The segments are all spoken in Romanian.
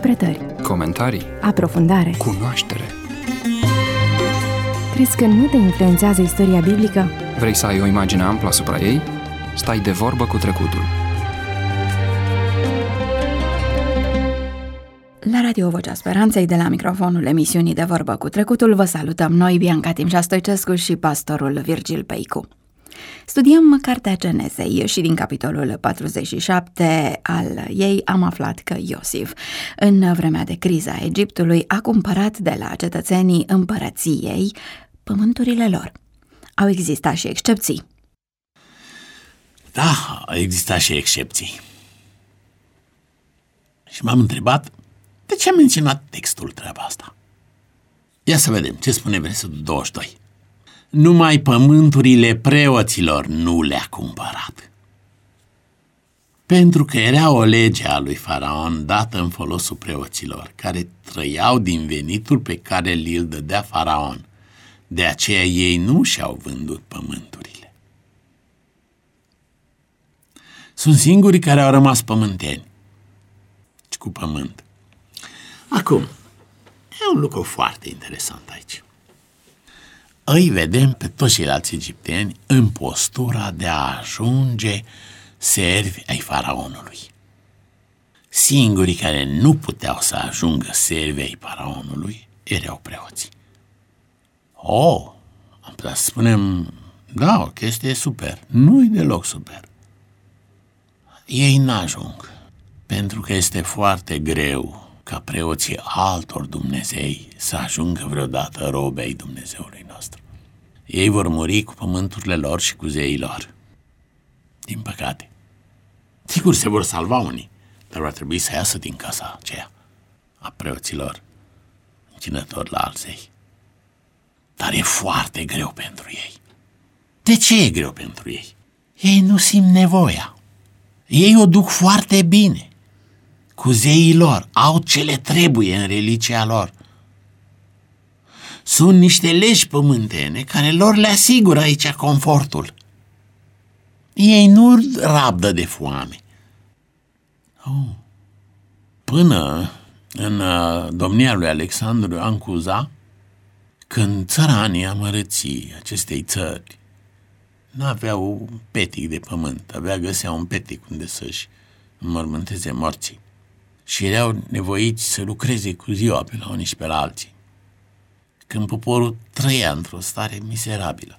Interpretări, comentarii, aprofundare. cunoaștere. Crezi că nu te influențează istoria biblică? Vrei să ai o imagine amplă asupra ei? Stai de vorbă cu trecutul. La Radio Vocea Speranței, de la microfonul emisiunii De Vorbă cu Trecutul, vă salutăm noi, Bianca Timșa Stoicescu și pastorul Virgil Peicu. Studiem Cartea Genezei și din capitolul 47 al ei am aflat că Iosif, în vremea de criză a Egiptului, a cumpărat de la cetățenii împărăției pământurile lor. Au existat și excepții. Da, au existat și excepții. Și m-am întrebat de ce a menționat textul treaba asta. Ia să vedem ce spune versetul 22. Numai pământurile preoților nu le-a cumpărat. Pentru că era o lege a lui Faraon dată în folosul preoților, care trăiau din venitul pe care li-l dădea Faraon. De aceea ei nu și-au vândut pământurile. Sunt singurii care au rămas pământeni și cu pământ. Acum, e un lucru foarte interesant aici. Îi vedem pe toți ceilalți egipteni în postura de a ajunge servi ai Faraonului. Singurii care nu puteau să ajungă servi ai Faraonului erau preoții. Am putea să spunem, da, o chestie super. Nu-i deloc super. Ei n-ajung, pentru că este foarte greu ca preoții altor Dumnezei să ajungă vreodată robi ai Dumnezeului nostru. Ei vor muri cu pământurile lor și cu zeii lor. Din păcate. Sigur, se vor salva unii, dar va trebui să iasă din casa aceea a preoților închinători la alți zei. Dar e foarte greu pentru ei. De ce e greu pentru ei? Ei nu simt nevoia. Ei o duc foarte bine cu zeii lor, au ce le trebuie în religia lor. Sunt niște legi pământene care lor le asigură aici confortul. Ei nu rabdă de foame. Până în domnia lui Alexandru Ioan Cuza, când țăranii amărății acestei țări n-aveau un petic de pământ, găseau un petic unde să-și înmormânteze morții și erau nevoiți să lucreze cu ziua pe la unii și pe la alții. Când poporul trăia într-o stare miserabilă,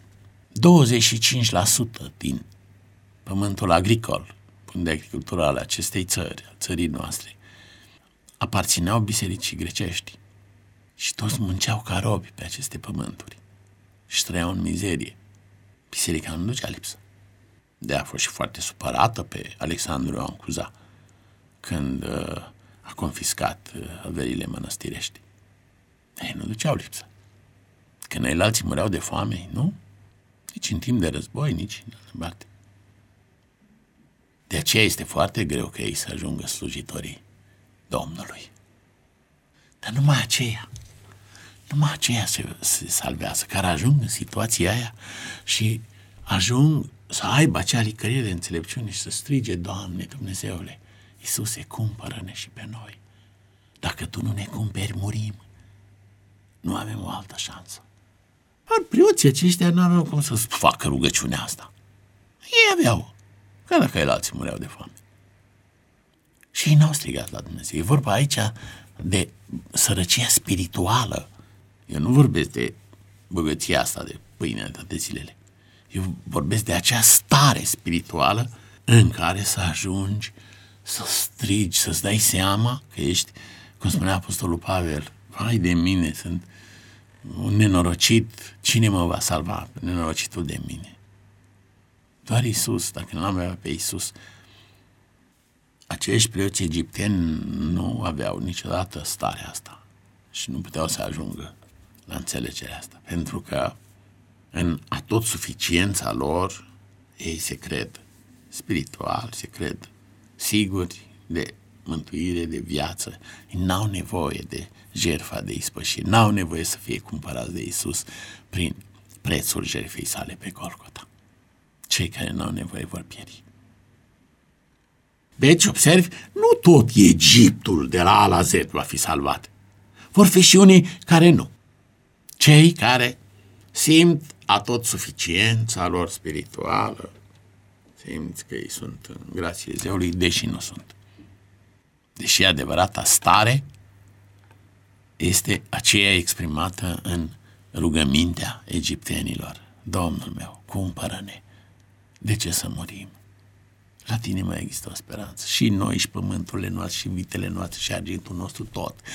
25% din pământul agricol, de agricultură ale acestei țări, a țării noastre, aparțineau bisericii grecești și toți munceau ca robi pe aceste pământuri și trăiau în mizerie. Biserica nu ducea lipsă. De-aia a fost și foarte supărată pe Alexandru Ioan Cuza când a confiscat averile mănăstirești. Ei nu duceau lipsă. Când ei alții mureau de foame, nu? Nici în timp de război, nici în altă parte. De aceea este foarte greu că ei să ajungă slujitorii Domnului. Dar numai aceea se salvează, care ajung în situația aia și ajung să aibă acea licărire de înțelepciune și să strige, Doamne Dumnezeule, Iisuse, cumpără-ne și pe noi. Dacă Tu nu ne cumperi, murim. Nu avem o altă șansă. Dar preoții aceștia nu aveau cum să facă rugăciunea asta. Ei aveau, ca dacă el alții mureau de foame. Și ei n-au strigat la Dumnezeu. E vorba aici de sărăcia spirituală. Eu nu vorbesc de bogăția asta de pâine de toate zilele. Eu vorbesc de acea stare spirituală în care să ajungi să strigi, să-ți dai seama că ești, cum spunea Apostolul Pavel, vai de mine, sunt un nenorocit, cine mă va salva? Nenorocitul de mine. Doar Iisus, dacă nu am avea pe Iisus. Acești preoți egipteni nu aveau niciodată starea asta și nu puteau să ajungă la înțelegerea asta, pentru că în atotsuficiența lor ei se cred spiritual, se cred siguri de mântuire, de viață. Ei n-au nevoie de jertfa de ispășire, n-au nevoie să fie cumpărați de Iisus prin prețul jertfei sale pe Golgota. Cei care n-au nevoie vor pieri. Deci, observi, nu tot Egiptul de la A la Z va fi salvat. Vor fi și unii care nu. Cei care simt atot suficiența lor spirituală, simți că ei sunt în grație Zeului, deși nu sunt. Deși adevărata stare este aceea exprimată în rugămintea egiptenilor. Domnul meu, cumpără-ne. De ce să murim? La tine mai există o speranță. Și noi, și pământurile noastre, și vitele noastre, și argintul nostru,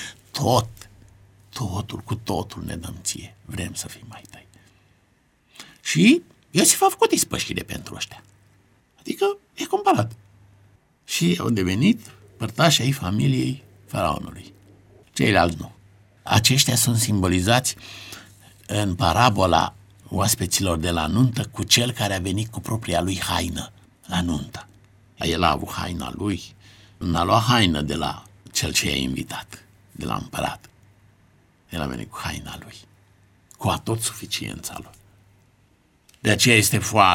totul, cu totul ne dăm ție. Vrem să fim mai tăi. Și Iosif a făcut ispășire pentru ăștia. Adică e cumpărat. Și au devenit părtași ai familiei faraonului. Ceilalți nu. Aceștia sunt simbolizați în parabola oaspeților de la nuntă cu cel care a venit cu propria lui haină la nuntă. El a avut haina lui, n-a luat haină de la cel ce i-a invitat, de la împărat. El a venit cu haina lui, cu atot suficiența lui. De aceea este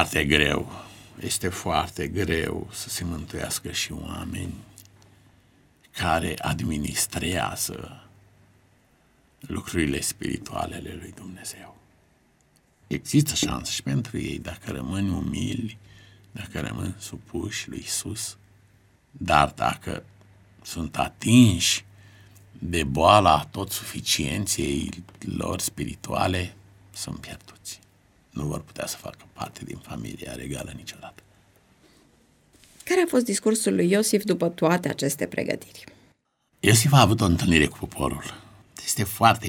foarte greu să se mântuiască și oameni care administrează lucrurile spirituale ale lui Dumnezeu. Există șanse și pentru ei dacă rămân umili, dacă rămân supuși lui Iisus, dar dacă sunt atinși de boala tot suficienței lor spirituale, sunt pierduți. Nu vor putea să facă parte din familia regală niciodată. Care a fost discursul lui Iosif după toate aceste pregătiri? Iosif a avut o întâlnire cu poporul. Este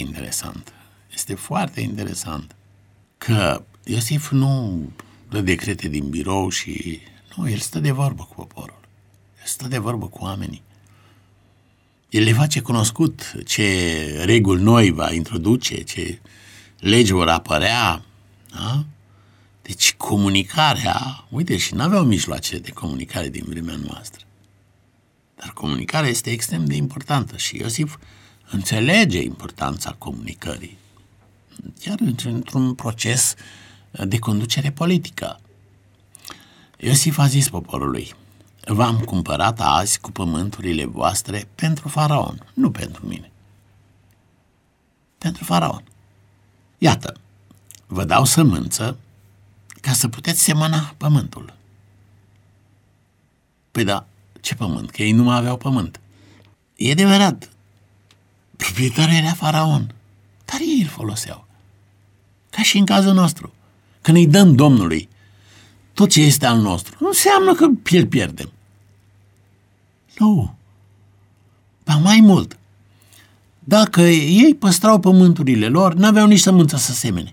foarte interesant că Iosif nu dă decrete din birou și nu, el stă de vorbă cu poporul. El stă de vorbă cu oamenii. El le face cunoscut ce reguli noi va introduce, ce legi vor apărea. Da? Deci comunicarea, uite, și n-aveau mijloace de comunicare din vremea noastră. Dar comunicarea este extrem de importantă și Iosif înțelege importanța comunicării. Chiar într-un proces de conducere politică. Iosif a zis poporului: v-am cumpărat azi cu pământurile voastre pentru faraon, nu pentru mine. Pentru faraon. Iată, vă dau sămânță ca să puteți semăna pământul. Păi da, ce pământ? Că ei nu mai aveau pământ. E adevărat, proprietarul era faraon, dar ei îl foloseau. Ca și în cazul nostru. Când îi dăm Domnului tot ce este al nostru, nu înseamnă că îl pierdem. Nu. Ba mai mult. Dacă ei păstrau pământurile lor, n-aveau nici sămânță să semene.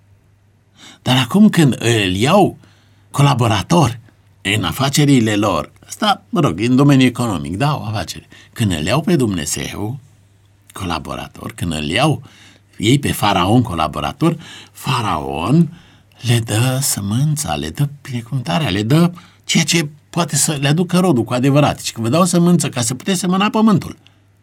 Dar acum când îl iau colaborator în afacerile lor, asta, în domeniul economic, da, o afacere. Când îl iau pe Dumnezeu colaborator, când îl iau ei pe faraon colaborator, faraon le dă sămânța, le dă binecuvântarea, le dă ceea ce poate să le aducă rodul cu adevărat. Și că vă dau sămânță ca să puteți semăna pământul.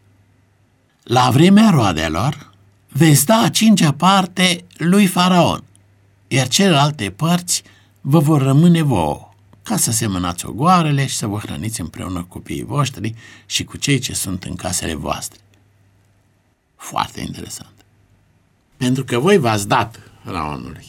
La vremea roadelor veți da a 5-a parte lui faraon, iar celelalte părți vă vor rămâne vouă, ca să semănați ogoarele și să vă hrăniți împreună cu copiii voștri și cu cei ce sunt în casele voastre. Foarte interesant. Pentru că voi v-ați dat faraonului.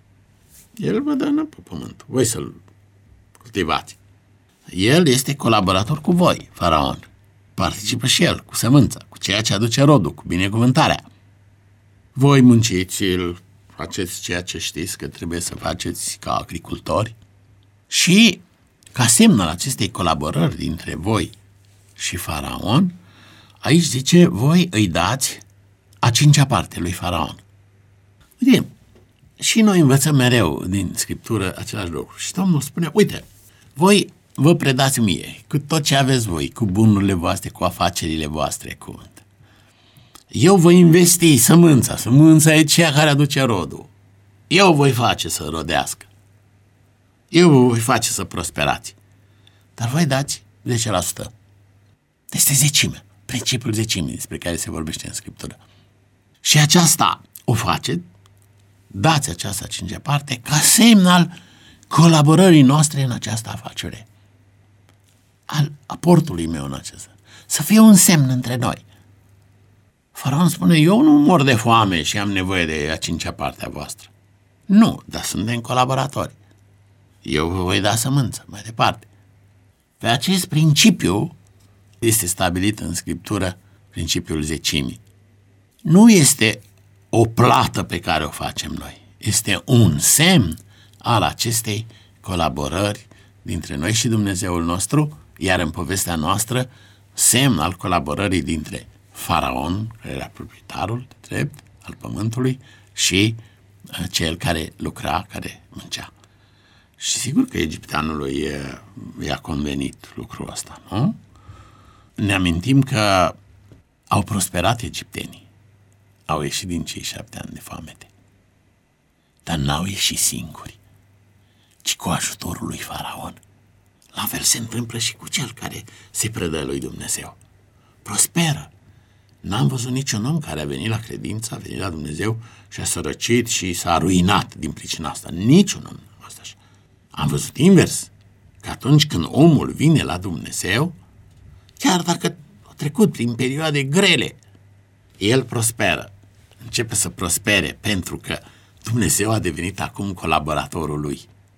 El vă dă pe pământ. Voi să-l cultivați. El este colaborator cu voi, faraon. Participă și el cu sămânța, cu ceea ce aduce rodul, cu binecuvântarea. Voi munciți, faceți ceea ce știți că trebuie să faceți ca agricultori și, ca semn al acestei colaborări dintre voi și faraon, aici zice, voi îi dați a 5-a parte lui faraon. Uite, și noi învățăm mereu din Scriptură același lucru. Și Domnul spune, uite, voi vă predați mie cu tot ce aveți voi, cu bunurile voastre, cu afacerile voastre, eu voi investi sămânța. Sămânța e ceea care aduce rodul. Eu voi face să rodească. Eu vă voi face să prosperați. Dar voi dați 10%. Este zecime, principiul zecimii despre care se vorbește în Scriptură. Și aceasta o faceți, dați această 5-a parte ca semn al colaborării noastre în această afacere. al aportului meu în acesta. Să fie un semn între noi. Faraon spune, eu nu mor de foame și am nevoie de a 5-a parte a voastră. Nu, dar suntem colaboratori. Eu vă voi da sămânță mai departe. Pe acest principiu este stabilit în Scriptură principiul zecimii. Nu este o plată pe care o facem noi. Este un semn al acestei colaborări dintre noi și Dumnezeul nostru, iar în povestea noastră, semn al colaborării dintre Faraon, care era proprietarul drept al pământului, și cel care lucra, care muncea. Și sigur că egipteanului i-a convenit lucrul ăsta, nu? Ne amintim că au prosperat egiptenii. Au ieșit din cei 7 ani de foamete. Dar n-au ieșit singuri, ci cu ajutorul lui Faraon. La fel se întâmplă și cu cel care se predă lui Dumnezeu. Prosperă. N-am văzut niciun om care a venit la credință, a venit la Dumnezeu și a sărăcit și s-a ruinat din pricina asta. Niciun om. Am văzut invers, că atunci când omul vine la Dumnezeu, chiar dacă a trecut prin perioade grele, el prosperă. Începe să prospere pentru că Dumnezeu a devenit acum colaboratorul lui.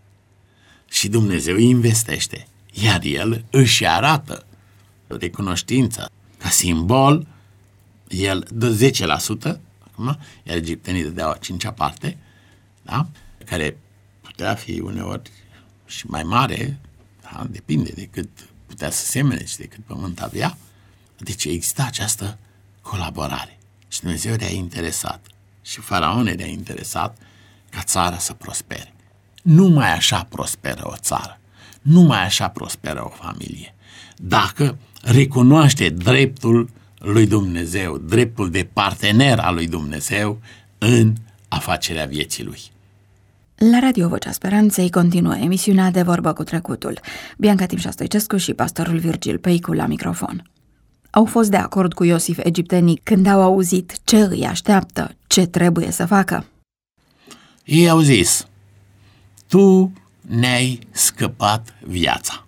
Și Dumnezeu investește, iar el își arată recunoștința. Ca simbol, el dă 10%, acum, iar egiptenii dădeau a 5-a parte, da? Care putea fi uneori și mai mare, da? Depinde de cât putea să semene și de cât pământ avea. Deci exista această colaborare. Și Dumnezeu era interesat și Faraon era interesat ca țara să prospere. Numai așa prosperă o țară, numai așa prosperă o familie. Dacă recunoaște dreptul lui Dumnezeu, dreptul de partener al lui Dumnezeu în afacerea vieții lui. La Radio Vocea Speranței continuă emisiunea De Vorbă cu Trecutul. Bianca Timșa Stoicescu și pastorul Virgil Peicu la microfon. Au fost de acord cu Iosif egiptenii când au auzit ce îi așteaptă, ce trebuie să facă? Ei au zis, tu ne-ai scăpat viața.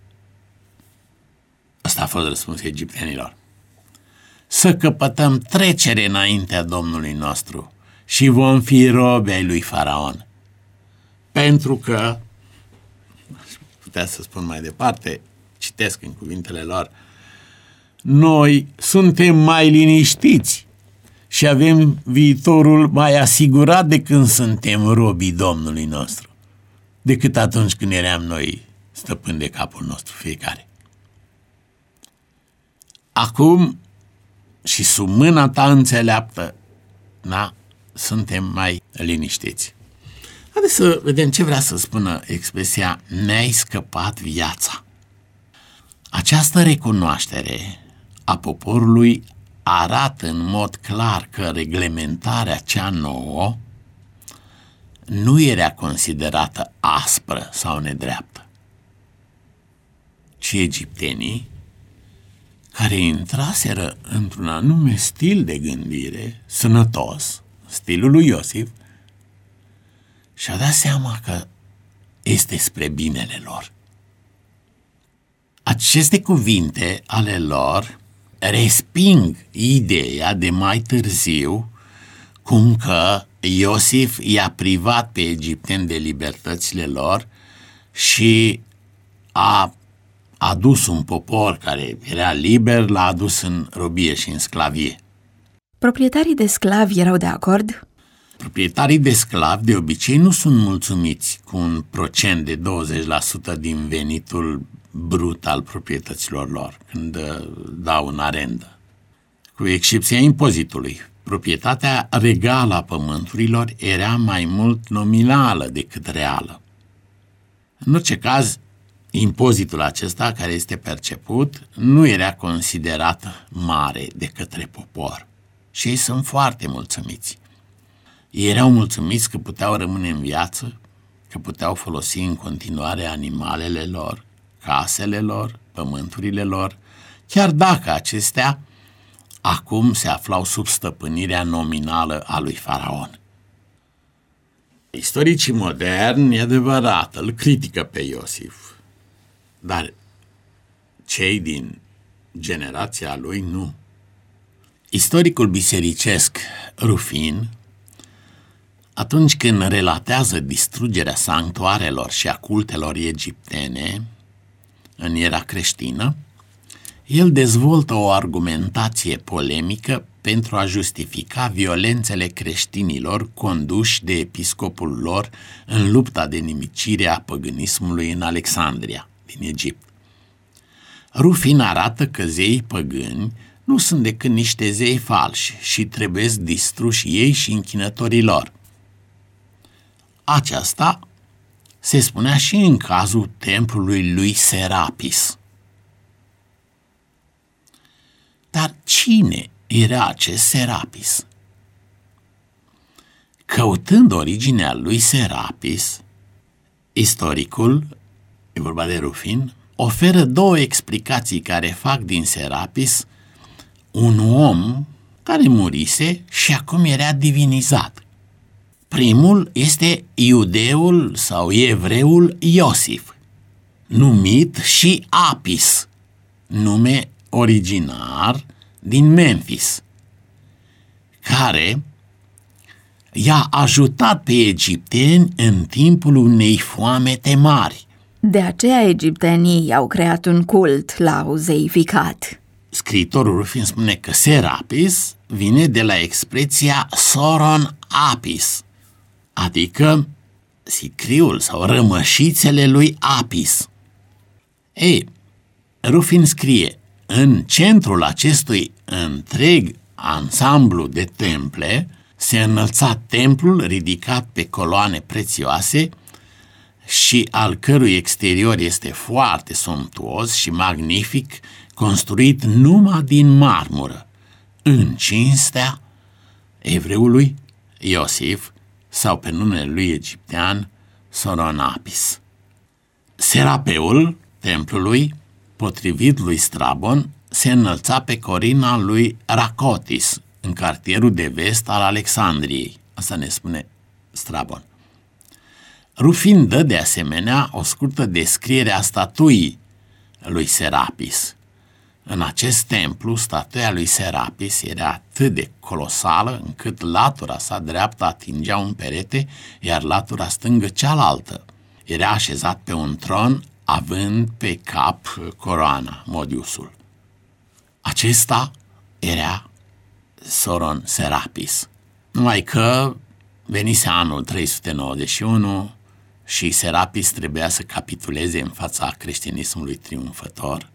Ăsta a fost răspunsul egiptenilor. Să căpătăm trecere înaintea Domnului nostru și vom fi robi ai lui Faraon. Pentru că, putea să spun mai departe, citesc în cuvintele lor, noi suntem mai liniștiți și avem viitorul mai asigurat de când suntem robii Domnului nostru, decât atunci când eram noi stăpâni de capul nostru fiecare. Acum, și sub mâna ta înțeleaptă, da, suntem mai liniștiți. Haideți să vedem ce vrea să spună expresia ne-ai scăpat viața. Această recunoaștere a poporului arată în mod clar că reglementarea cea nouă nu era considerată aspră sau nedreaptă, ci egiptenii, care intraseră într-un anume stil de gândire sănătos, stilul lui Iosif, și-a dat seama că este spre binele lor. Aceste cuvinte ale lor resping ideea de mai târziu cum că Iosif i-a privat pe egipteni de libertățile lor și a adus un popor care era liber, l-a adus în robie și în sclavie. Proprietarii de sclavi erau de acord? Proprietarii de sclavi de obicei nu sunt mulțumiți cu un procent de 20% din venitul brut al proprietăților lor când dau în arendă. Cu excepția impozitului, proprietatea regală a pământurilor era mai mult nominală decât reală. În orice caz, impozitul acesta care este perceput nu era considerat mare de către popor și ei sunt foarte mulțumiți. Ei erau mulțumiți că puteau rămâne în viață, că puteau folosi în continuare animalele lor, casele lor, pământurile lor, chiar dacă acestea acum se aflau sub stăpânirea nominală a lui Faraon. Istoricii moderni, e adevărat, îl critică pe Iosif, dar cei din generația lui nu. Istoricul bisericesc Rufin, atunci când relatează distrugerea sanctuarelor și a cultelor egiptene în era creștină, el dezvoltă o argumentație polemică pentru a justifica violențele creștinilor conduși de episcopul lor în lupta de nimicire a păgânismului în Alexandria, din Egipt. Rufin arată că zeii păgâni nu sunt decât niște zei falși și trebuie distruși ei și închinătorii lor. Aceasta se spunea și în cazul templului lui Serapis. Dar cine era acest Serapis? Căutând originea lui Serapis, istoricul, e vorba de Rufin, oferă două explicații care fac din Serapis un om care murise și acum era divinizat. Primul este iudeul sau evreul Iosif, numit și Apis, nume originar din Memphis, care i-a ajutat pe egipteni în timpul unei foamete mari. De aceea egiptenii au creat un cult, l-au zeificat. Scriitorul Rufin spune că Serapis vine de la expresia Soron Apis, adică sicriul sau rămășițele lui Apis. Ei, Rufin scrie: în centrul acestui întreg ansamblu de temple se înălța templul ridicat pe coloane prețioase și al cărui exterior este foarte somptuos și magnific, construit numai din marmură, în cinstea evreului Iosif sau pe numele lui egiptean Soronapis. Serapeul templului, potrivit lui Strabon, se înălța pe corina lui Racotis, în cartierul de vest al Alexandriei. Asta ne spune Strabon. Rufin dă de asemenea o scurtă descriere a statuii lui Serapis. În acest templu, statuia lui Serapis era atât de colosală încât latura sa dreaptă atingea un perete, iar latura stângă cealaltă. Era așezat pe un tron, având pe cap coroana, modiusul. Acesta era Soron Serapis. Numai că venise anul 391 și Serapis trebuia să capituleze în fața creștinismului triumfător,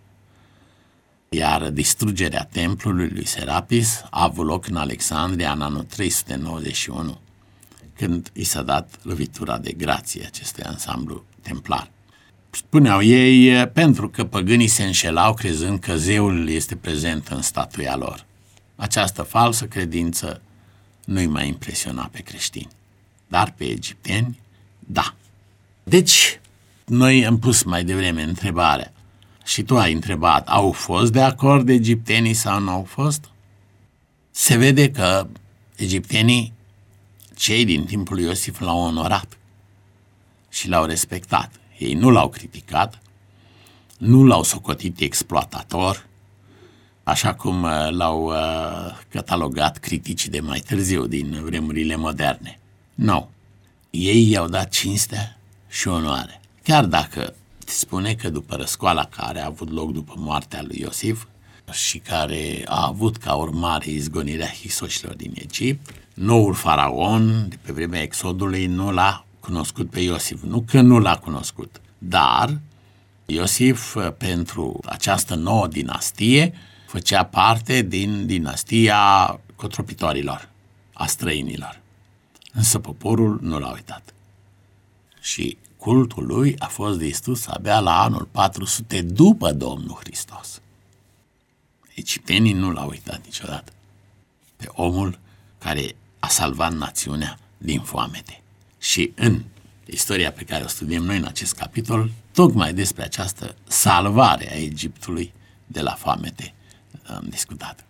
iar distrugerea templului lui Serapis a avut loc în Alexandria în anul 391, când i s-a dat lovitura de grație acestui ansamblu templar. Spuneau ei pentru că păgânii se înșelau crezând că zeul este prezent în statuia lor. Această falsă credință nu-i mai impresiona pe creștini, dar pe egipteni, da. Deci, noi am pus mai devreme întrebarea și tu ai întrebat, au fost de acord egiptenii sau nu au fost? Se vede că egiptenii, cei din timpul lui Iosif, l-au onorat și l-au respectat. Ei nu l-au criticat, nu l-au socotit exploatator, așa cum l-au catalogat criticii de mai târziu, din vremurile moderne. Nu. Ei i-au dat cinstea și onoare. Chiar dacă spune că după răscoala care a avut loc după moartea lui Iosif și care a avut ca urmare izgonirea hisoșilor din Egipt, noul faraon de pe vremea exodului nu l-a cunoscut pe Iosif. Nu că nu l-a cunoscut, dar Iosif, pentru această nouă dinastie, făcea parte din dinastia cotropitorilor, a străinilor. Însă poporul nu l-a uitat. Și cultul lui a fost distrus abia la anul 400 după Domnul Hristos. Egiptenii nu l-au uitat niciodată pe omul care a salvat națiunea din foamete. Și în istoria pe care o studiem noi în acest capitol, tocmai despre această salvare a Egiptului de la foamete am discutat.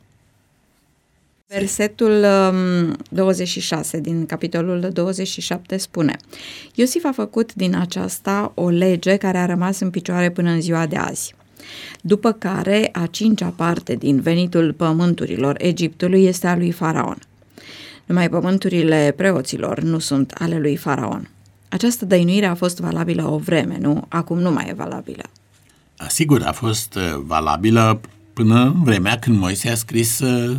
Versetul 26 din capitolul 27 spune: Iosif a făcut din aceasta o lege care a rămas în picioare până în ziua de azi. după care a 5-a parte din venitul pământurilor Egiptului este a lui Faraon. Numai pământurile preoților nu sunt ale lui Faraon. Această dăinuire a fost valabilă o vreme, nu? Acum nu mai e valabilă. Sigur, a fost valabilă până în vremea când Moise a scris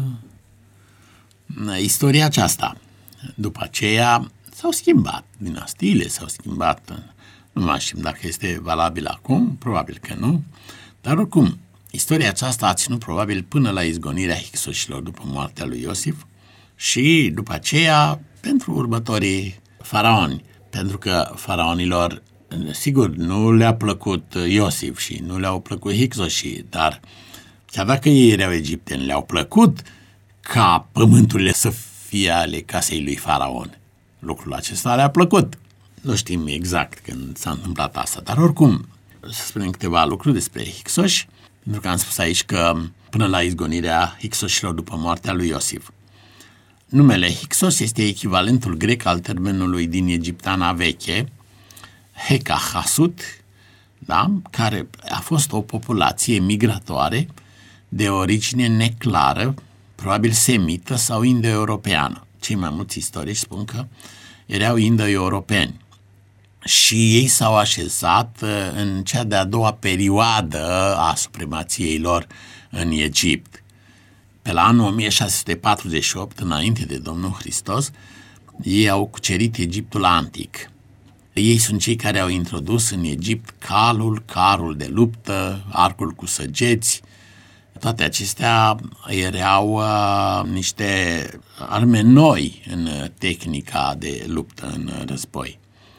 istoria aceasta. După aceea s-au schimbat dinastiile, s-au schimbat, nu mai știm dacă este valabil acum, probabil că nu, dar oricum, istoria aceasta a ținut probabil până la izgonirea Hicsoșilor după moartea lui Iosif și după aceea pentru următorii faraoni, pentru că faraonilor, sigur, nu le-a plăcut Iosif și nu le-au plăcut Hicsoșii, dar chiar dacă ei erau egipteni, le-au plăcut ca pământurile să fie ale casei lui Faraon. Lucrul acesta le-a plăcut. Nu știm exact când s-a întâmplat asta, dar oricum, să spunem câteva lucruri despre Hicsoși, pentru că am spus aici că până la izgonirea Hicsoșilor după moartea lui Iosif. Numele Hicsos este echivalentul grec al termenului din egipteana veche, Hekahasut, da? Care a fost o populație migratoare de origine neclară, probabil semită sau indo-europeană. Cei mai mulți istorici spun că erau indo-europeni și ei s-au așezat în cea de-a doua perioadă a supremației lor în Egipt. Pe la anul 1648, înainte de Domnul Hristos, ei au cucerit Egiptul antic. Ei sunt cei care au introdus în Egipt calul, carul de luptă, arcul cu săgeți. Toate acestea erau niște arme noi în tehnica de luptă în război.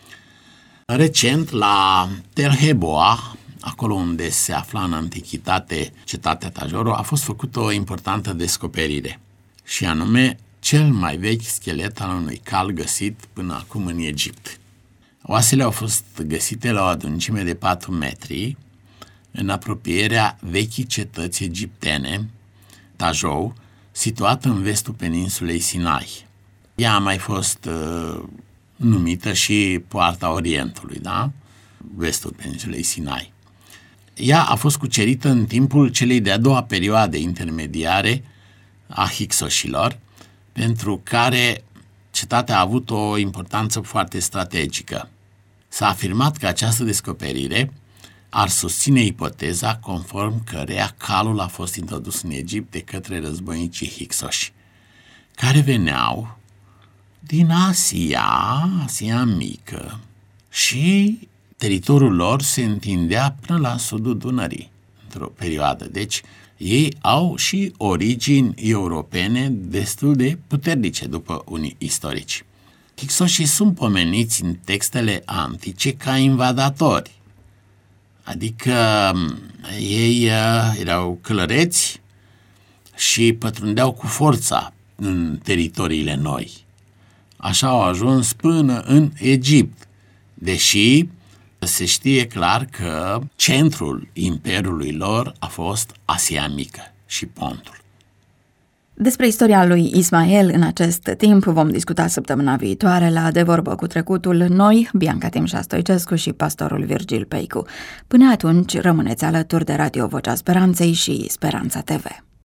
Recent, la Tel Heboa, acolo unde se afla în antichitate cetatea Tajoro, a fost făcută o importantă descoperire, și anume cel mai vechi schelet al unui cal găsit până acum în Egipt. Oasele au fost găsite la o adâncime de 4 metri, în apropierea vechii cetăți egiptene, Tajou, situată în vestul peninsulei Sinai. Ea a mai fost numită și Poarta Orientului, da? Vestul peninsulei Sinai. Ea a fost cucerită în timpul celei de-a doua perioade intermediare a Hicsoșilor, pentru care cetatea a avut o importanță foarte strategică. S-a afirmat că această descoperire ar susține ipoteza conform căreia calul a fost introdus în Egipt de către războinicii Hicsoși, care veneau din Asia Mică, și teritoriul lor se întindea până la sudul Dunării într-o perioadă. Deci ei au și origini europene destul de puternice după unii istorici. Hicsoșii sunt pomeniți în textele antice ca invadatori, adică ei erau călăreți și pătrundeau cu forța în teritoriile noi. Așa au ajuns până în Egipt, deși se știe clar că centrul imperiului lor a fost Asia Mică și Pontul. Despre istoria lui Ismael în acest timp vom discuta săptămâna viitoare la De Vorbă cu Trecutul, noi, Bianca Timșa Stoicescu și pastorul Virgil Peicu. Până atunci, rămâneți alături de Radio Vocea Speranței și Speranța TV.